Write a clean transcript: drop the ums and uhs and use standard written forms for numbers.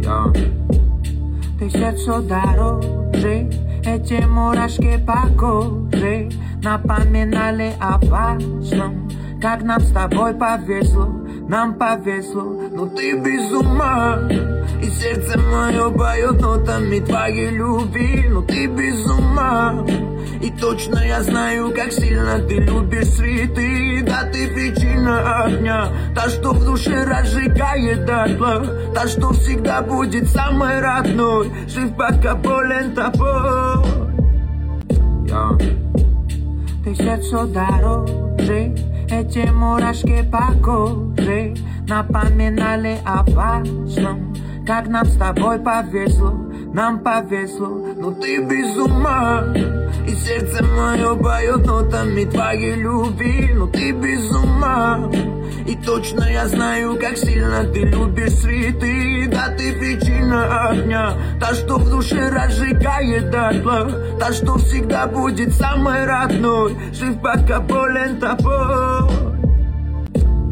Я. Ты сердцу дороже, эти мурашки по коже напоминали о важном. Как нам с тобой повезло, нам повезло. Но ты без ума, и сердце мое поет нотами твоей любви. Но ты без ума, и точно я знаю, как сильно ты любишь цветы. Да, ты причина огня, та, что в душе разжигает дотла, та, что всегда будет самой родной. Жив пока болен тобой. Я. Ты сердцу дороже, эти мурашки по коже напоминали о важном. Как нам с тобой повезло, нам повезло. Но ты без ума, и сердце мое поет нотами твоей любви. Но ты без ума, и точно я знаю, как сильно ты любишь цветы. Да, ты причина огня, та, что в душе разжигает дотла, та, что всегда будет самой родной. Жив пока болен тобой.